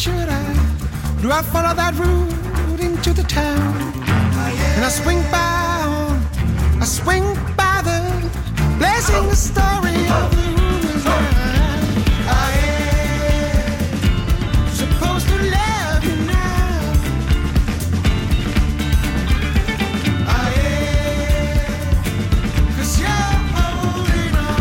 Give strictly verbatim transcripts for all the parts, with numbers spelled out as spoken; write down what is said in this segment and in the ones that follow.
should I? Do I follow that route into the town? And I swing by on, I swing by the blazing the story of the rumors line. I am supposed to love you now. I am, 'cause you're holding on.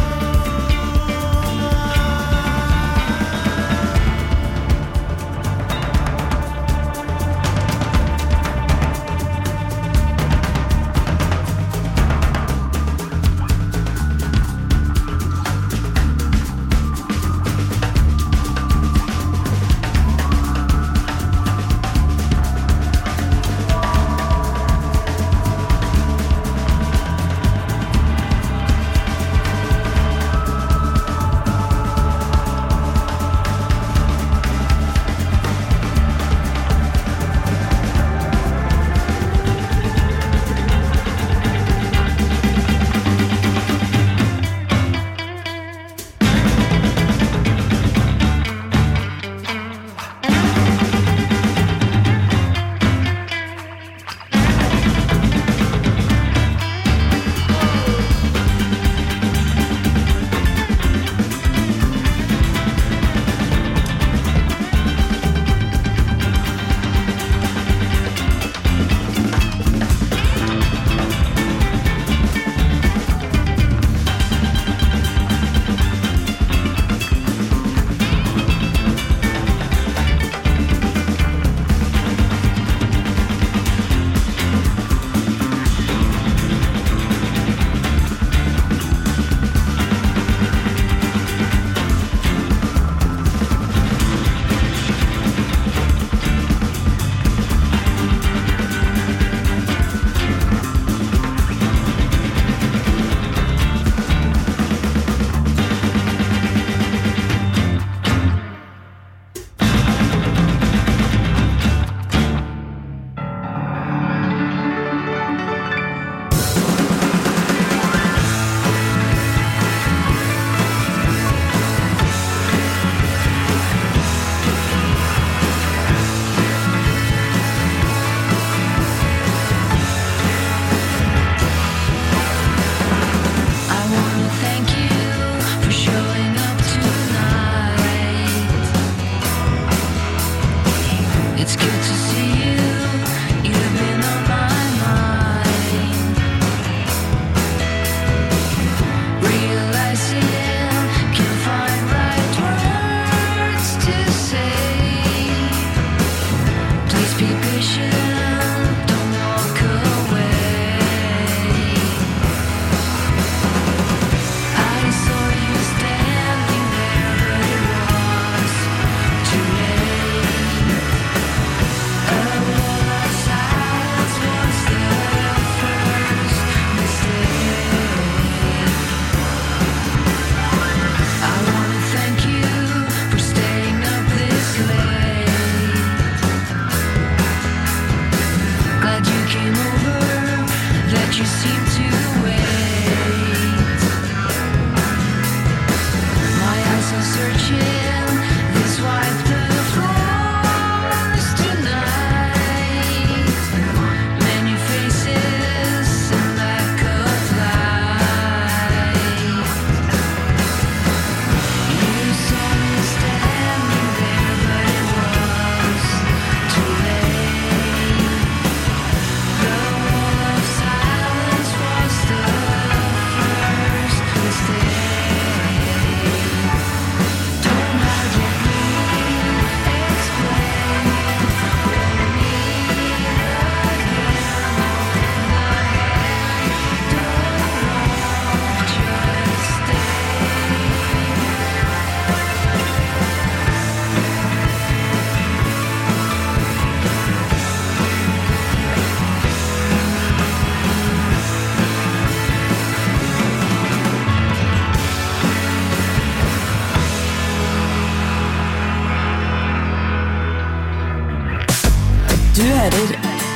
Du hører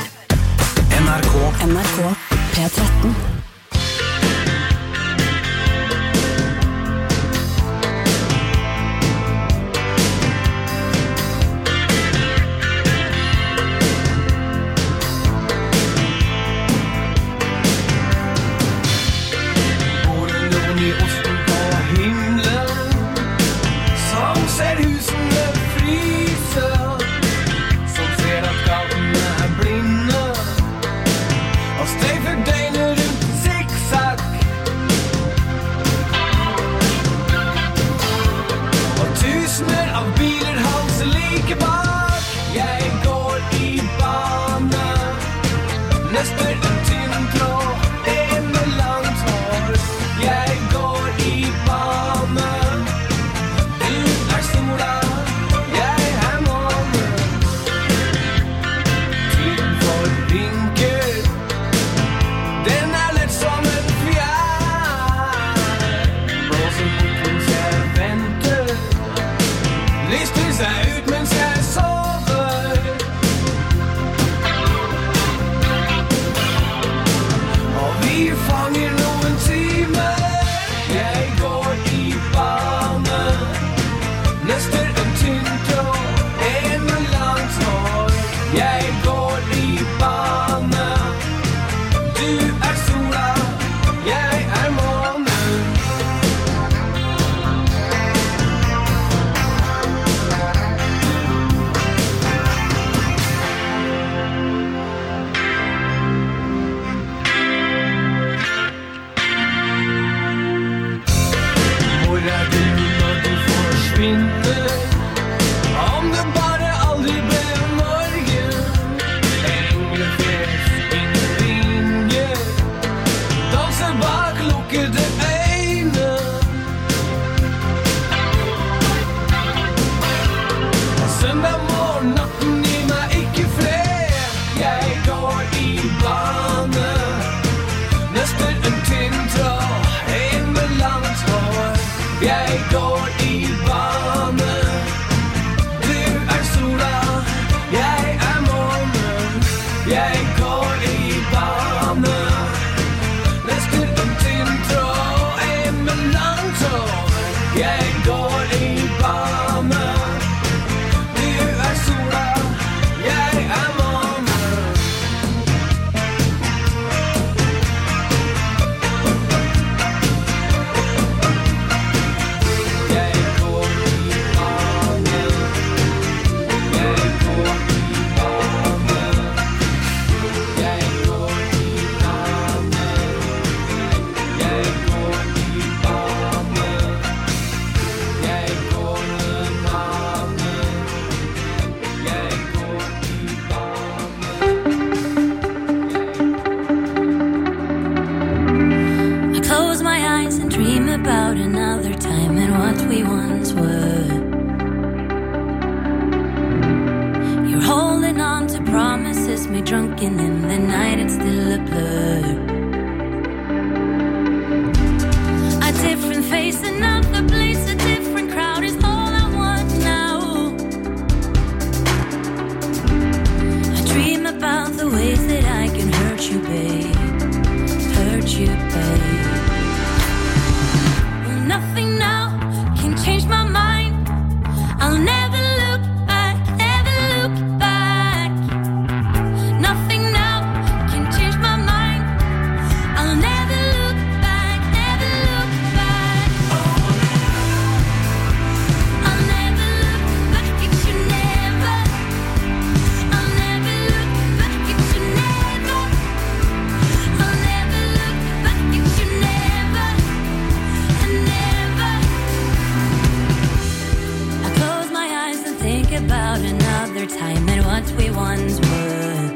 N R K N R K P tretten. about another time and what we once were. You're holding on to promises made drunken in the night, it's still a blur. A different face, another place, a different crowd is all I want now. I dream about the ways that I can hurt you, babe. Hurt you, babe. Well, nothing now can change my mind. I'll never look back, never look back. Nothing now can change my mind. I'll never look back, never look back. I'll never look back at you, never. I'll never look back at you, never. I'll never look back at you, never, and never. I close my eyes and think about another time and what we once were.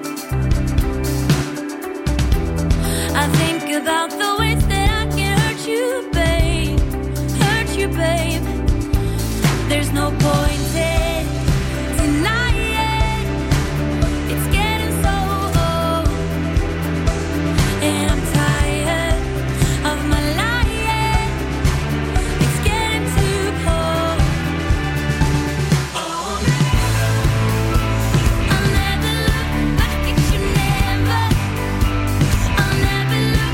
I think about the ways that I can hurt you, babe. Hurt you, babe. There's no point in denying. It's getting so old, and I'm tired of my lying. It's getting too cold. I'll never look back at you, never. I'll never look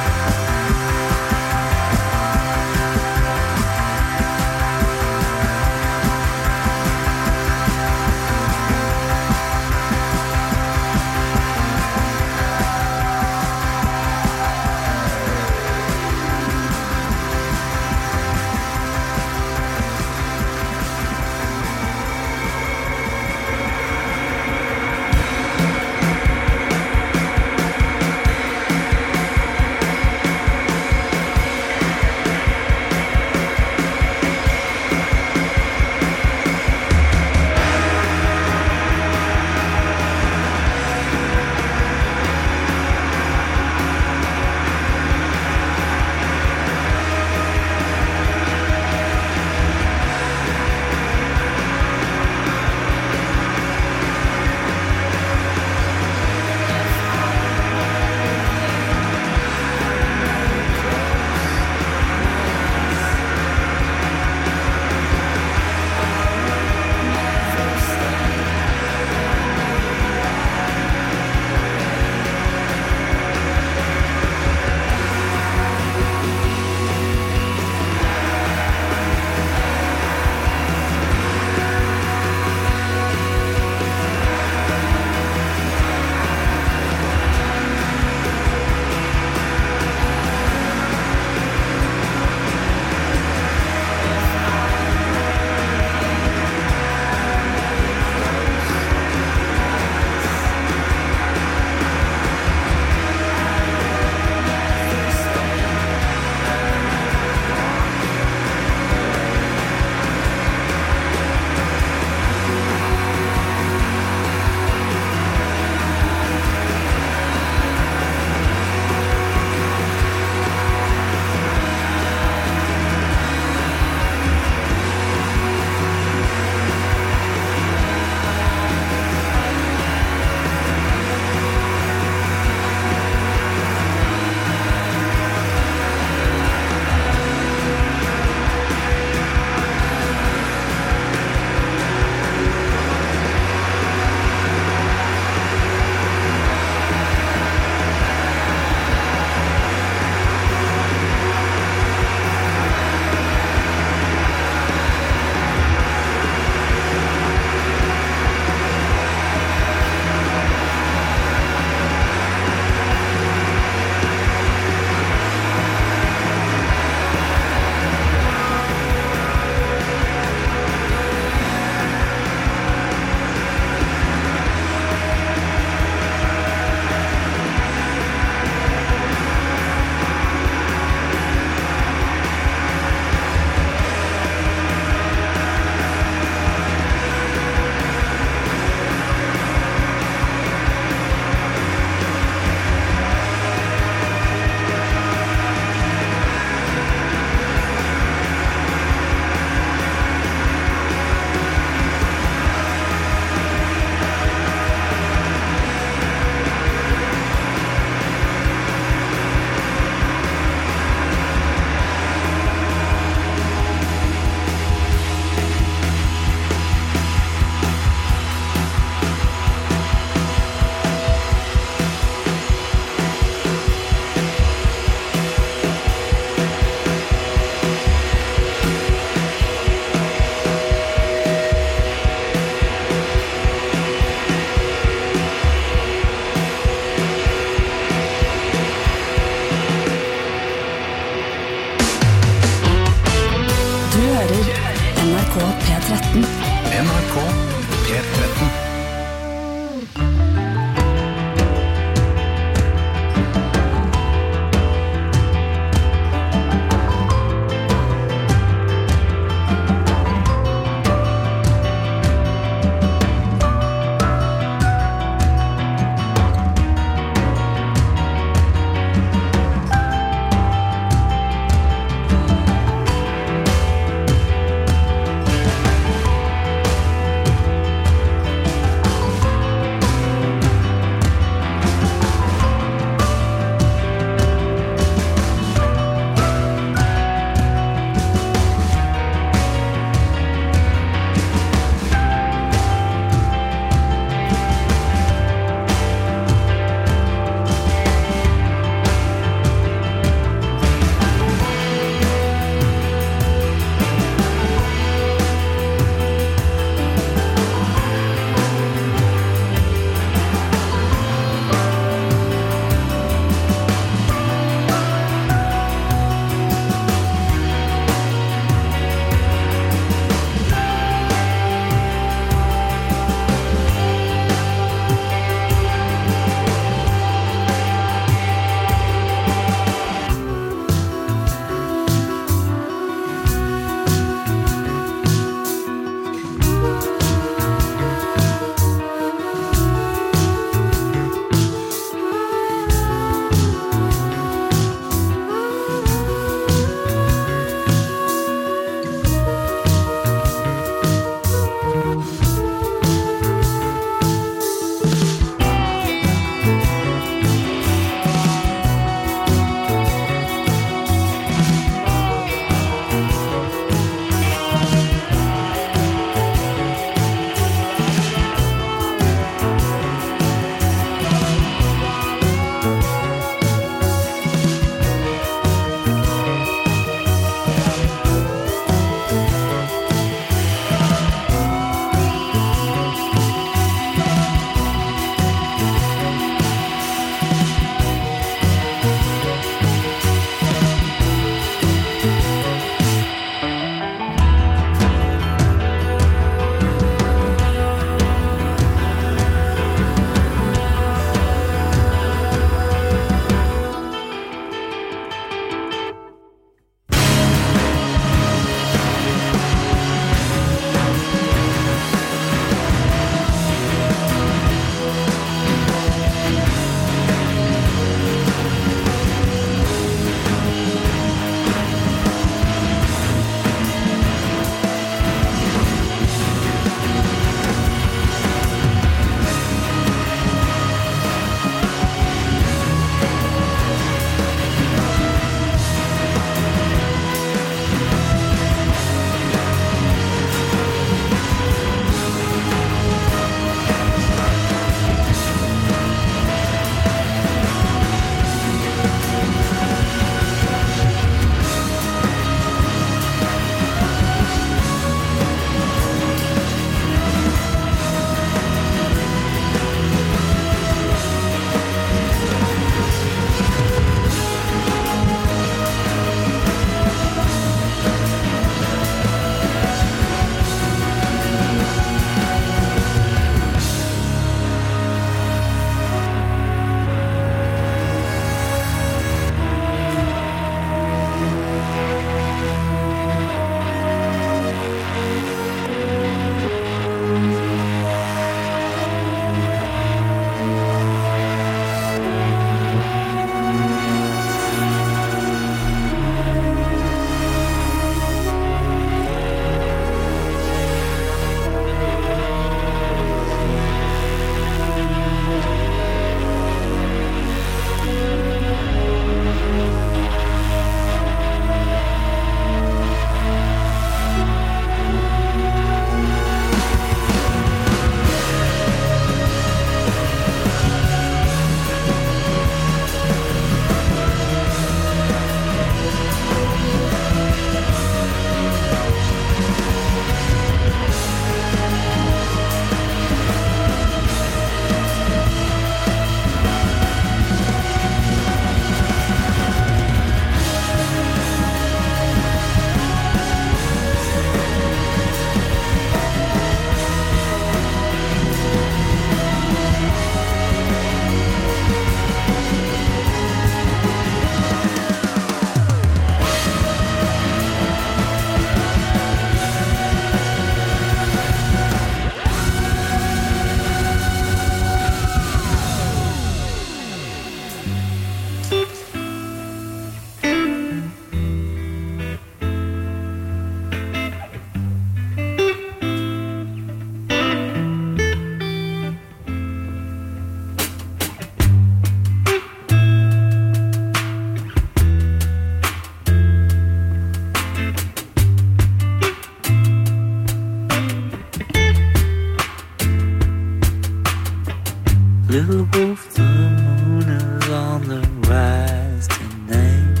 of the moon is on the rise tonight.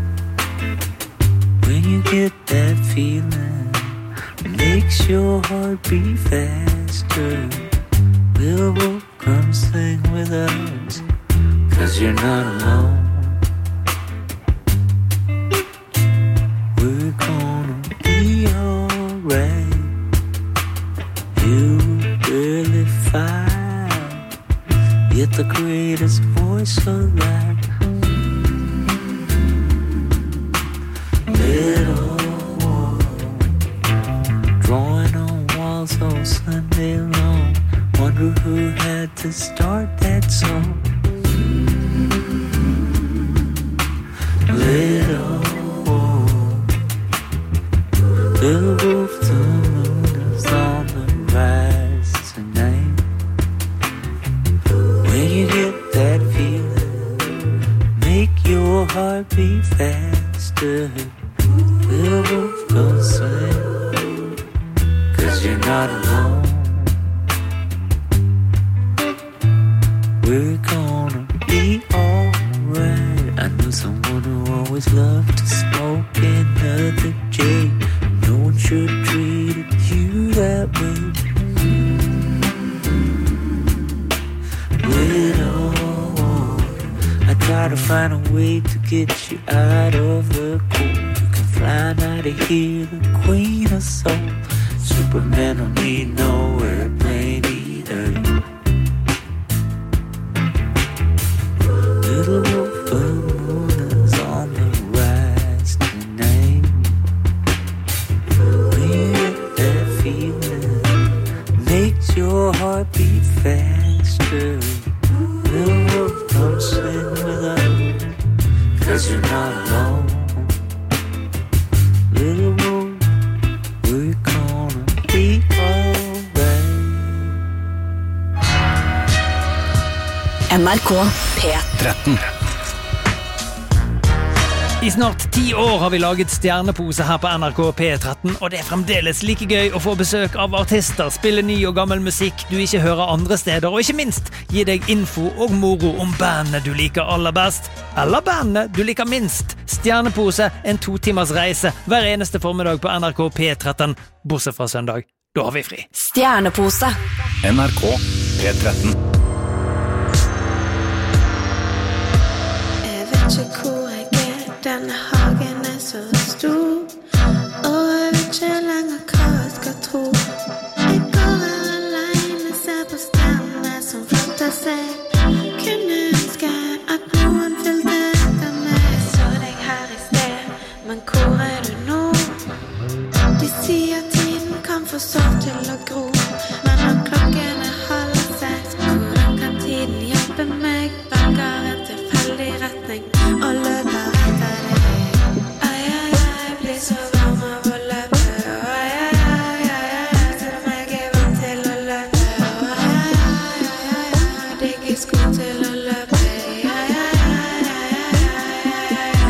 When you get that feeling, it makes your heart beat faster. We'll come sing with us, 'cause you're not alone. We're gonna be alright. You really fine, yet the greatest voice alive. Little world, drawing on walls all Sunday long. Wonder who had to start that song. Little wolf, little wolf, the moon is on the rise tonight. When you get that feeling, make your heart beat faster. Little wolf, go swing, 'cause you're not alone. We're gonna be alright. I know someone who always loved to smoke another J. No one should have treated you that way. Little, I try to find a way to get you out of the cold. You can fly now to hear the queen of soul. Superman don't need no airplane either. Little wolf, the moon is on the rise tonight. When you get that feeling, makes your heart beat faster. Little wolf, come swing with us, 'cause you're not alone. Little wolf, we're gonna be alright. N R K P tretten. I snart ti år har vi laget stjernepose her på N R K P tretten, og det er fremdeles like gøy å få besøk av artister, spille ny og gammel musikk du ikke hører andre steder, og ikke minst gi deg info og moro om bandene du liker aller best, eller bandene du liker minst. Stjernepose, en to timers reise hver eneste formiddag på N R K P tretten, bortsett fra søndag. Da har vi fri. Stjernepose. N R K P tretten. Jeg vet ikke hvor jeg er, denne hagen er så stor, og jeg vet ikke lenger hva jeg skal tro. Jeg går her alene, ser på stjernene som flotter seg. Kunne ønske at noen fylte etter meg. Jeg så deg her i sted, men hvor er du nå? De sier tiden kan få sorg til å gro, men når klokken er halv seks, hvordan kan tiden hjelpe meg? Velger en tilfeldig retning og løper etter deg. Ai, ai, ai, blir så varm av å løpe. Ai, ai, ai, ai, selv om jeg er vant til å løpe. Ai, ai, ai, ai, ai, digger sko til å løpe. Ai, ai, ai, ai, ai, ai,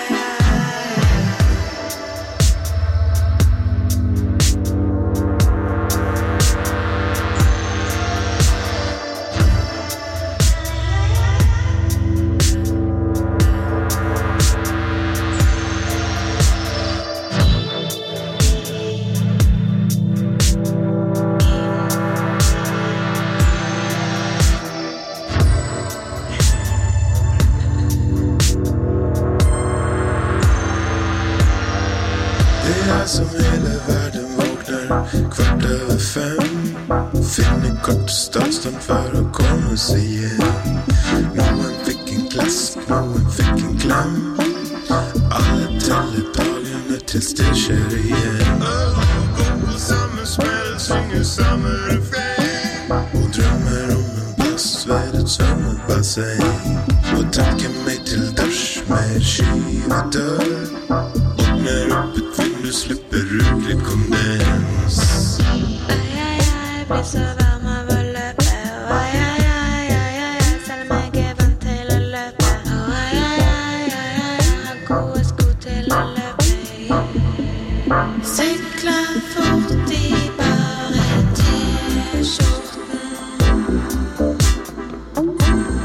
Som hele verden våkner kvart over fem. Finner kortest avstand for å komme seg hjem. Noen fikk en klask, noen fikk en klem. Alle teller dagene til det skjer igjen. Går på samme smell, synger samme refreng, og drømmer om en plass ved et svømmebasseng. Og tenker meg til dørs med skyvedør. Åpner opp et vindu, slipper ut litt kondens. ai, ai, ai, blir så varm av å løpe. Ai, ai, ai, ai, ai, selv om jeg er vant til å løpe. Ai, ai, ai, ai, ai, har gode sko til å løpe. Sykler fort i bare T-skjorten.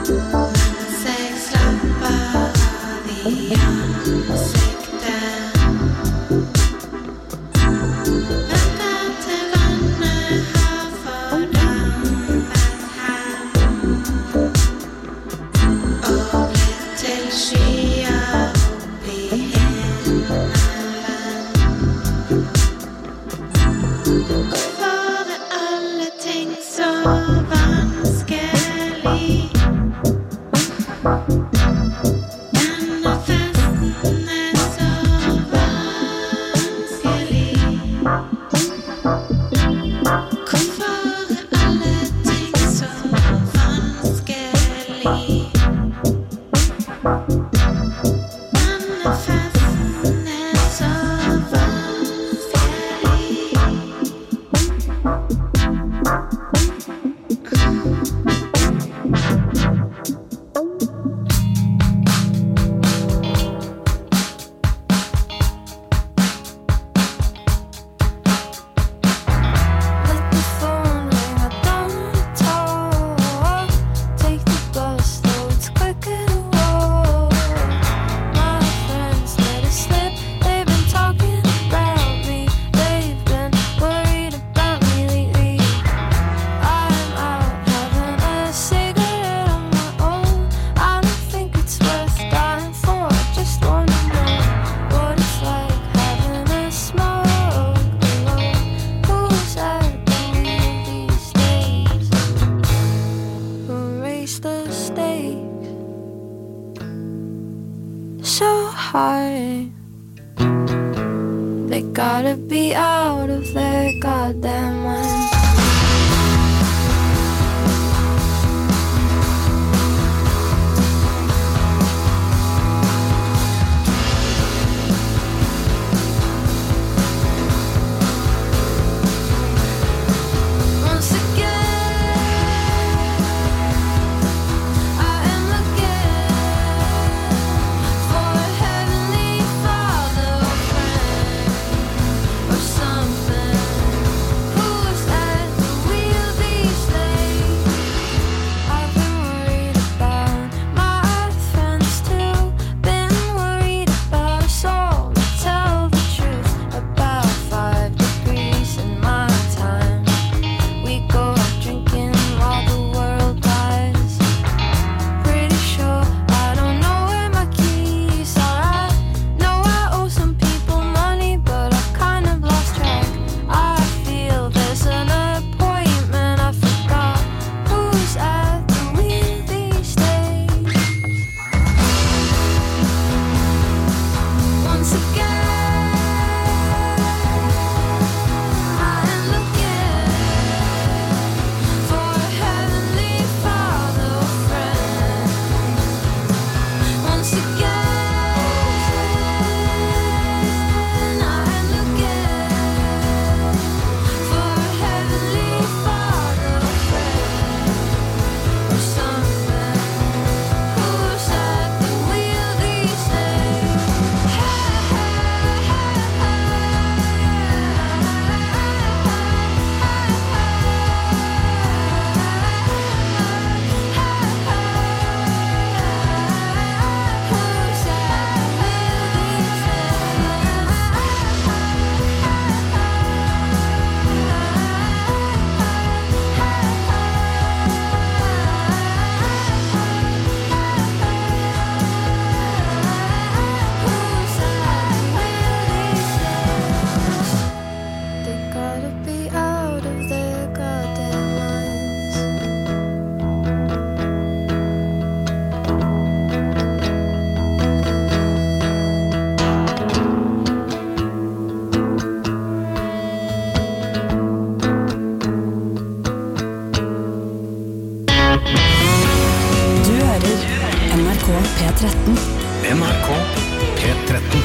N R K P tretten.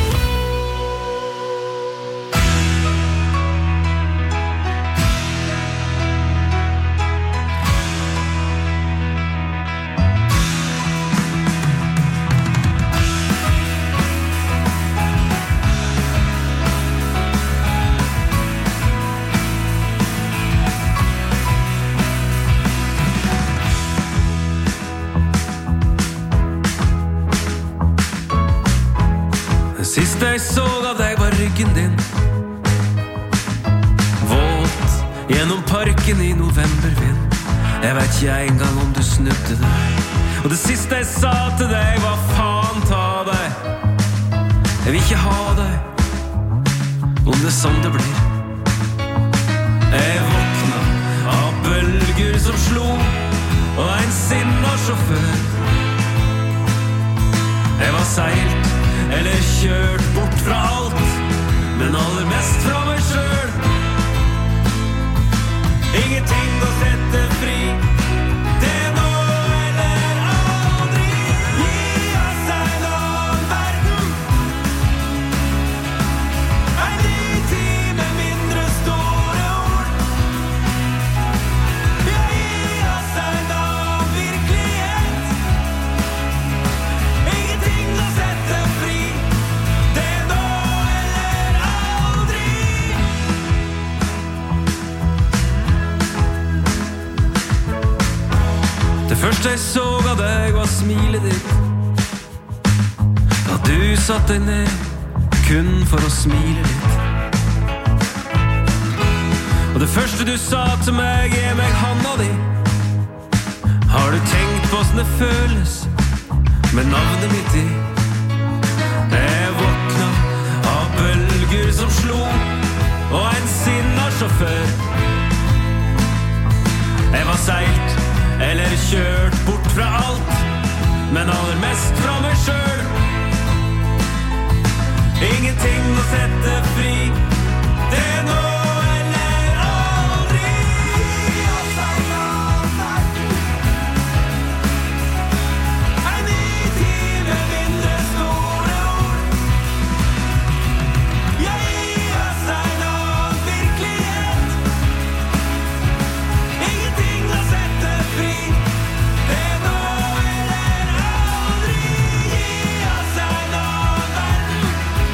Sist jeg så av deg var ryggen din våt gjennom parken i novembervind. Jeg vet ikke engang om du snudde deg. Og det siste jeg sa til deg var faen ta deg. Jeg vil ikke ha deg om det er sånn det blir. Jeg våkna av bølger som slo og en sinna sjåfør. Jeg var seilt eller kjørt bort fra alt, men aller mest fra meg selv. Ingenting å sette fri, det er nå eller aldri. så av deg var smilet ditt. Da du satt deg ned kun for å smile litt. Og det første du sa til meg, gi meg handa di. Har du tenkt på hvordan det føles med navnet mitt i? Jeg våkna av bølger som slo, og en sinna sjåfør. Jeg var seilt eller kjørt bort fra alt, men aller mest fra meg selv. Ingenting å sette fri, det er nå eller aldri. Jeg savner en ny tid med mindre store ord. Jeg har savnet virkelighet. Ingenting å sette fri, det er nå eller aldri. Jeg har savnet verden.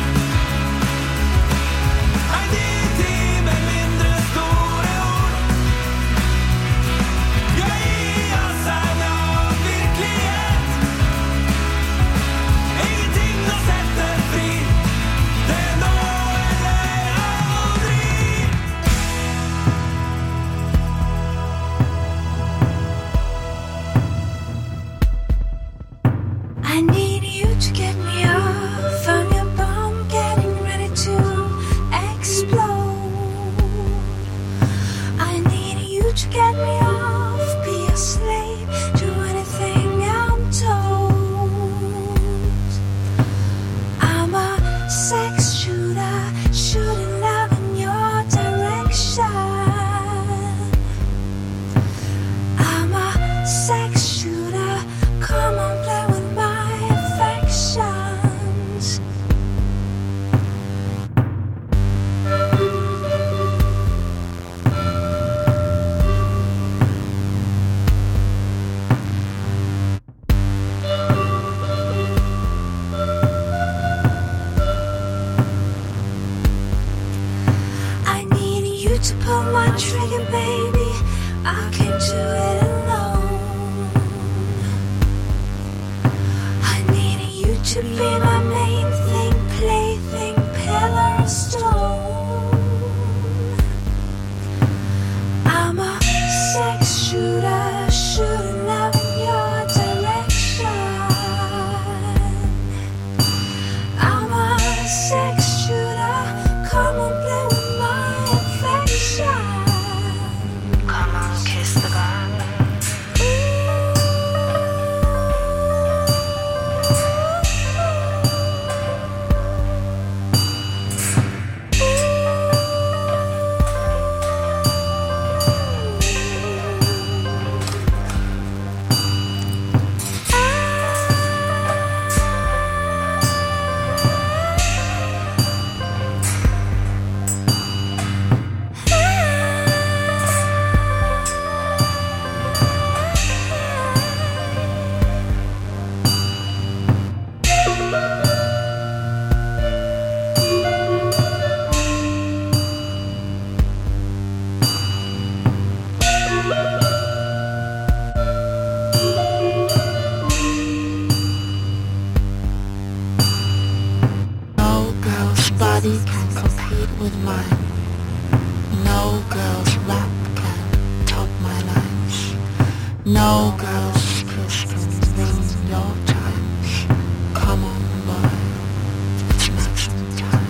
En ny tid med mindre store ord. Jeg har savnet virkelighet. Ingenting å sette fri, det er nå eller aldri. I need you to get me off. I'm your bomb getting ready to explode. I need you to get me off. Be a slave, do anything I'm told. I'm a sex shooter, shooting love in your direction. I'm a sex shooter, come on, play with my affections. I need you to pull my trigger, baby. I can't do it alone. I need you to be my main thing, plaything, pillar of stone. I'm a sex shooter, shooting love in your direction. I'm a sex shooter, come on, play with my affection. Come on, kiss the ground. No girl's body can compete with mine. No girl's rap can top my lines. No girl's kiss can ruin your times. Come on, boy, it's maximum time.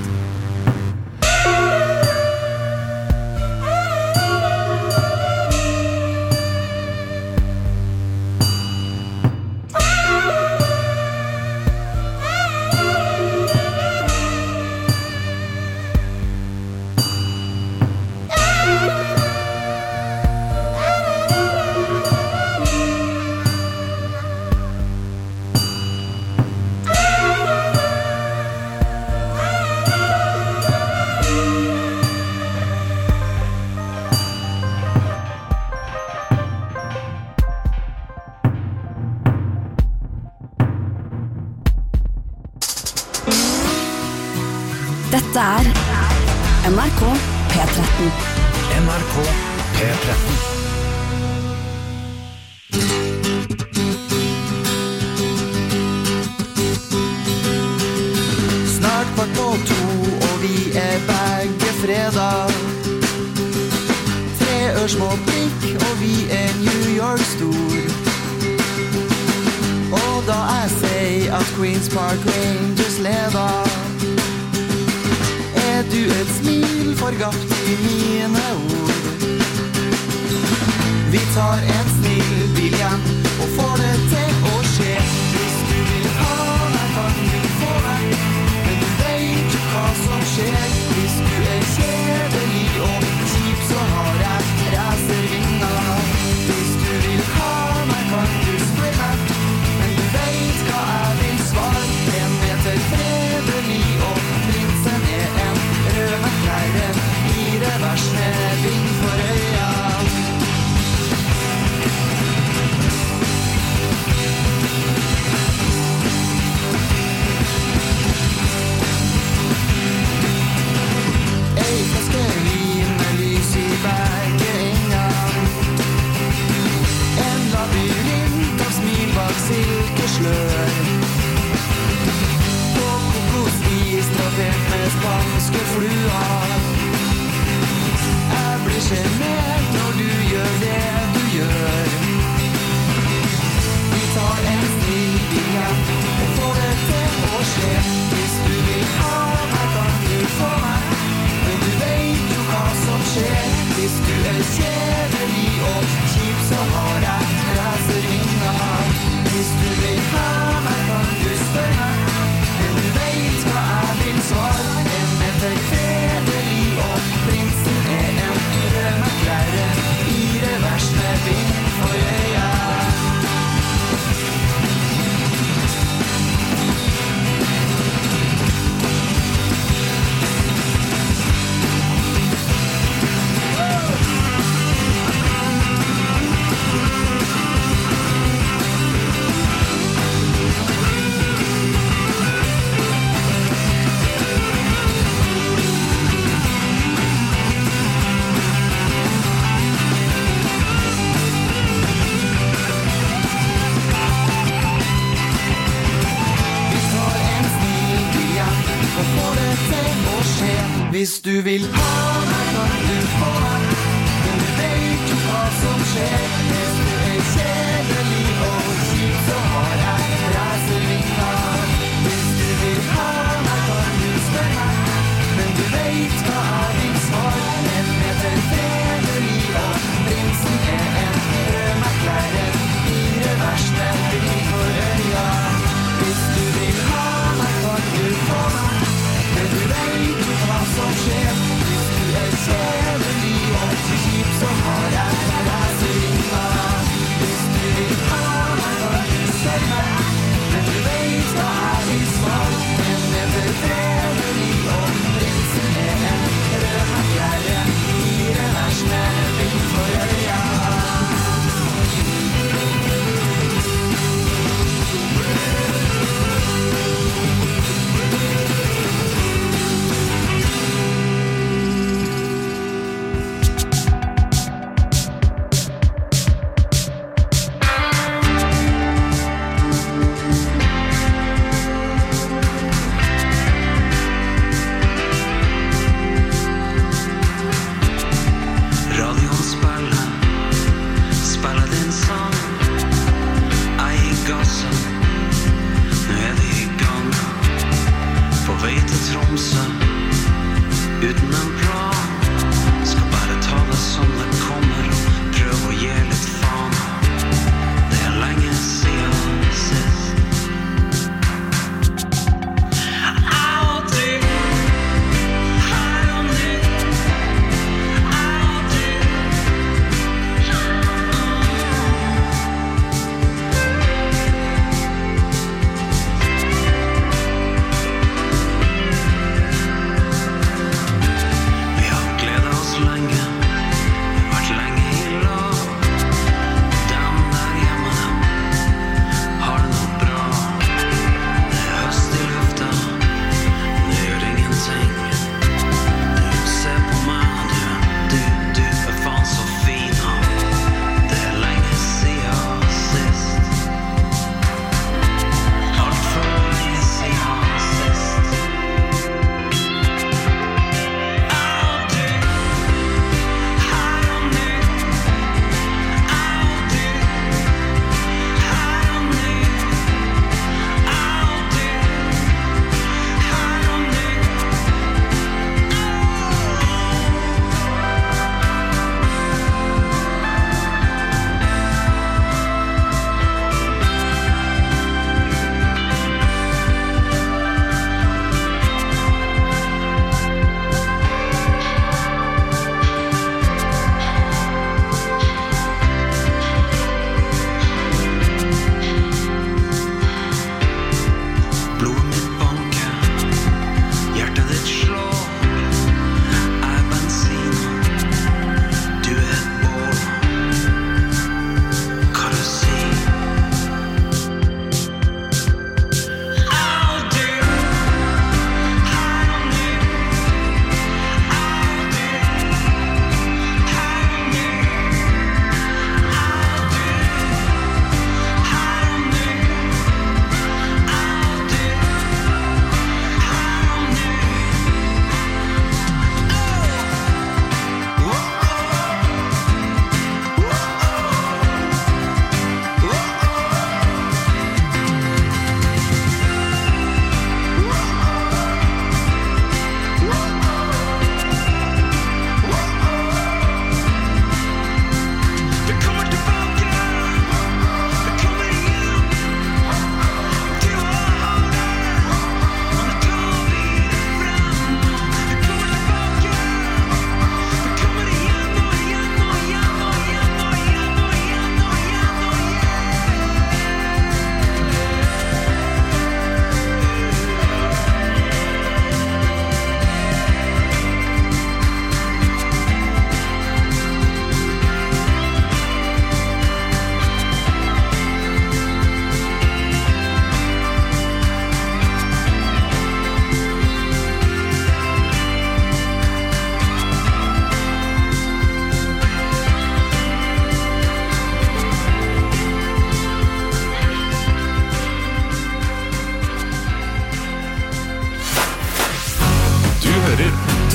Dette er N R K P tretten. N R K P tretten. for små blikk, og vi er New York stor. Og da jeg sier at Queens Park Rangers leder, er du et smil forgapt i mine ord. Vi tar en snill bil hjem og får det til å skje. Hvis du vil ha meg, kan du få meg, men du vet jo hva som skjer. Hvis du er kjedelig og kjip, så har jeg racervinger. Hvis du vil ha meg, kan du spørre meg, men du vet hva jeg vil svare. En meter fredelig, og prinsen er en rød McLaren i revers med vind for øya. Ei flaske vin med lys i begge ender. En labyrint av smil bak silkeslør. På kokosis drapert med spanske fluer. Jeg blir genert når du gjør det du gjør. Vi tar en snill bil hjem og får det til å skje. Hvis du vil ha meg, kan du få meg, men du vet jo hva som skjer. Hvis du er kjedelig og kjip, så har jeg racervinger. Hvis du vil ha meg, kan du spørre meg, men du vet hva jeg vil svare. En meter fredelig, og prinsen er en rød McLaren i revers med vind for øya. Hvis du vil ha meg, kan du få meg, men du vet jo hva som skjer. Hvis du er kjedelig og kjip, så har jeg racervinger. Hvis du vil ha meg, kan du spørre meg, men du vet hva jeg vil svare. En meter fredelig, og prinsen er en rød McLaren i revers med vind for øya. Hvis du vil ha meg, kan du få meg, men du vet jo hva som skjer. Hvis du er kjedelig og kjip, så har jeg racervinger. Hvis du vil ha meg, kan du spørre meg, men du vet hva jeg vil svare. En meter fredelig, og prinsen er en rød McLaren i revers med vind for øya. Vi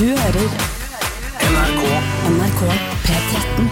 Du hører N R K. N R K P tretten.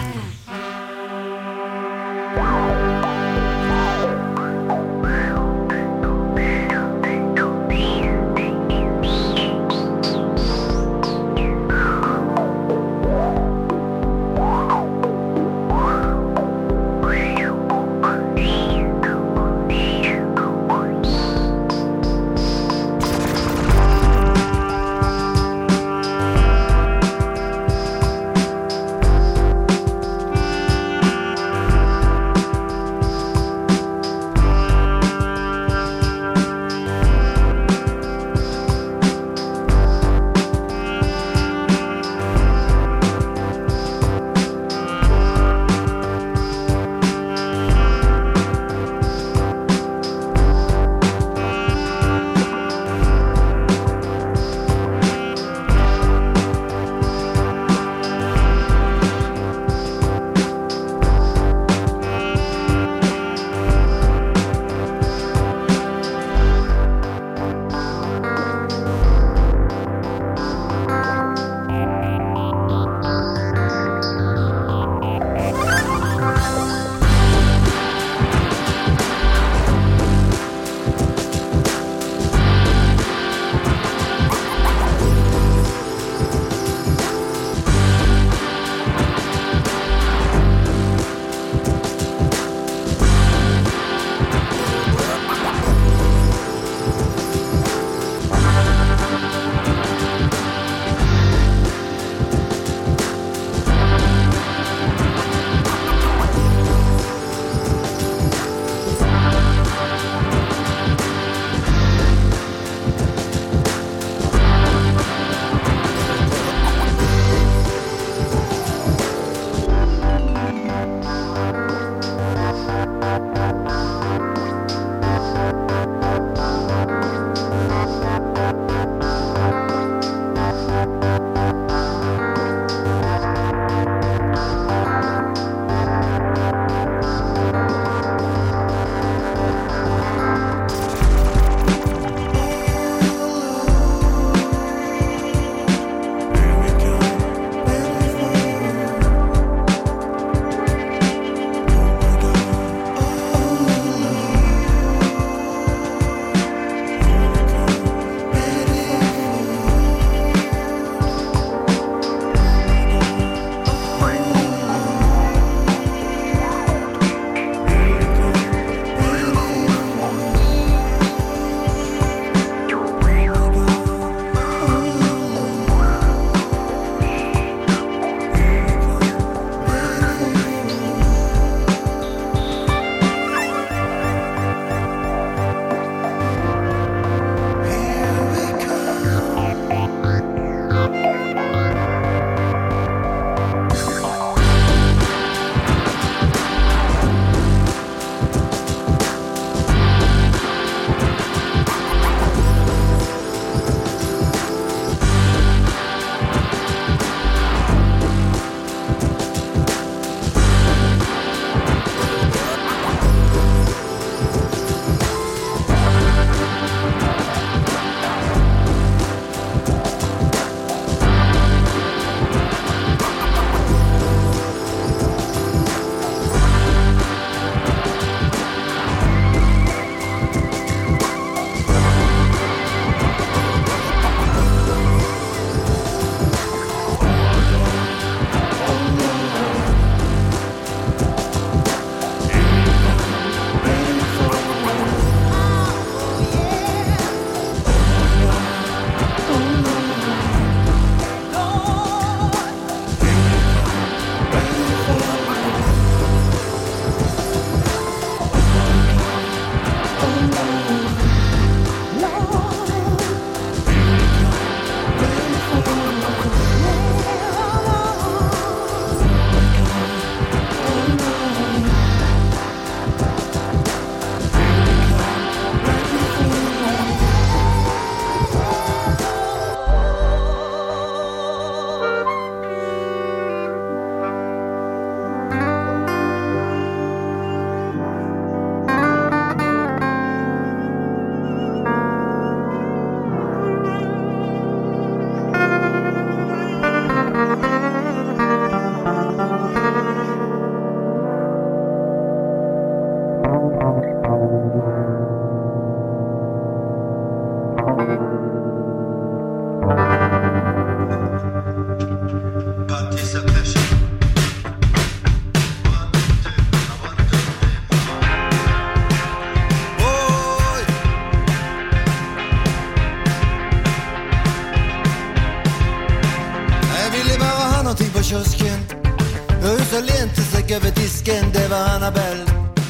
kiosken, og hun så lente seg over disken. Det var Annabelle.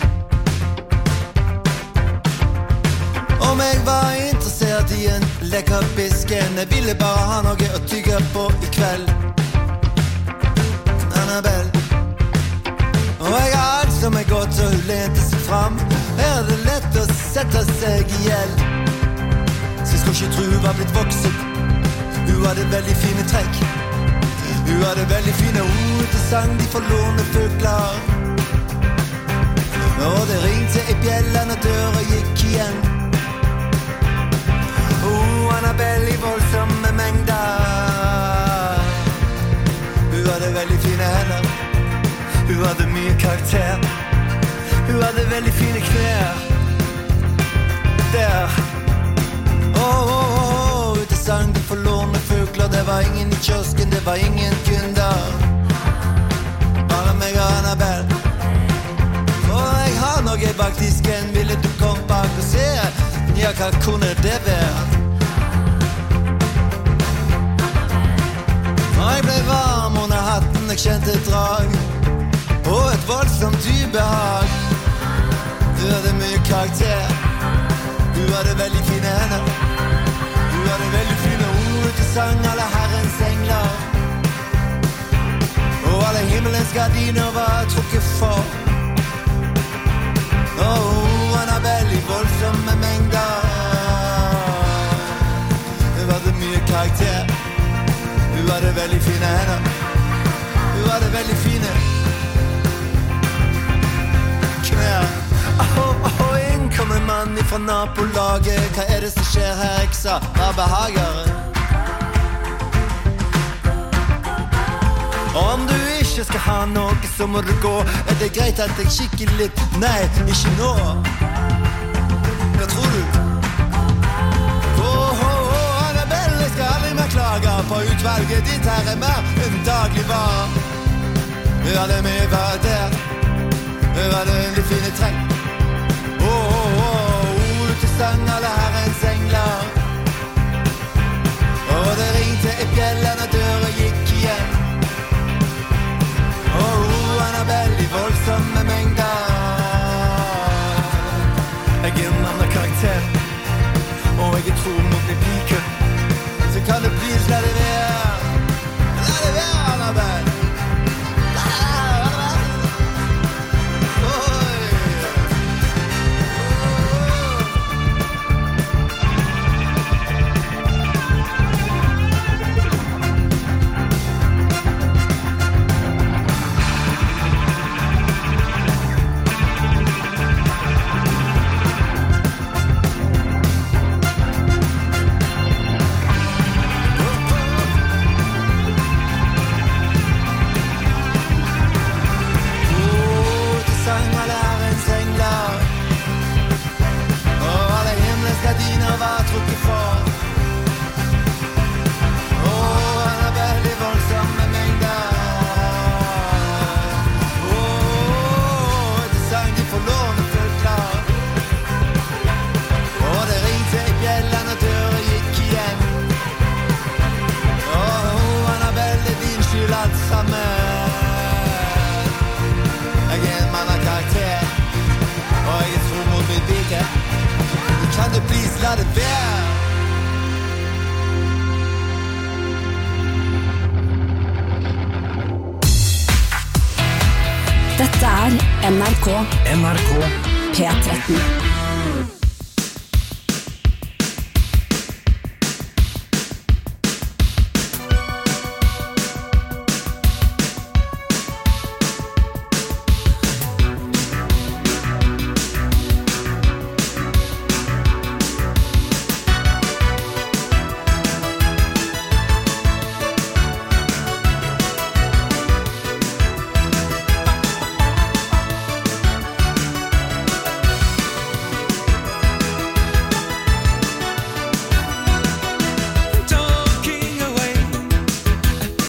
Om jeg var interessert i en lekker bisken, jeg ville bare ha noe å tygge på i kveld. Annabelle. Og jeg har alt som er godt, så hun lente seg fram. Her er det lett å sette seg i gjeld. Så jeg skal ikke tro hun var blitt vokset. Hun hadde veldig fine trekk. Hun hadde veldig fine ord til sang de forlåne fugler. Og det ringte i bjellen og døra gikk igjen. Oh, Annabelle i voldsomme mengder. Hun hadde veldig fine hender. Hun hadde mye karakter. Hun hadde veldig fine knær. Der. Åh, oh, oh, oh, ute sang de forlåne fugler. Det var ingen i kiosken, det var ingen kunder. Bare meg og Annabelle. Og jeg har noe bak disken. Ville du komme bak og se? Ja, hva kunne det være? Og jeg ble varm under hatten, jeg kjente et drag. Og et voldsomt ubehag. Du hadde mye karakter. Du hadde veldig fine hender. Du hadde veldig fine ord til sang alle herrens engler. Og alle himmelens gardiner var trukket for. Oh, Annabelle i voldsomme mengder. Hun hadde mye karakter. Hun hadde veldig fine hender. Hun hadde veldig fine knær. Oh, oh, inn kom en mann ifra nabolaget. Hva er det som skjer her, eksa? Hva behager? Om du ikke skal ha noe, så må du gå. Er det greit at jeg kikker litt? Nei, ikke nå. Hva tror du? Oh, oh, oh, Annabelle, jeg skal aldri mer klage på utvalget ditt. Her er mer enn daglig var. Hun hadde mye vært der. Hun hadde veldig fine trekk. Åh, åh, åh, ute sang alle herrens engler. Og det ringte i bjellen og døra gikk igjen. Åh, Annabelle i voldsomme mengder. Jeg er en mann av karakter, og jeg er tro mot min pike. Så kan det bli, la det være. La det være, Annabelle. Kan du please la det være? Dette er N R K N R K P tretten.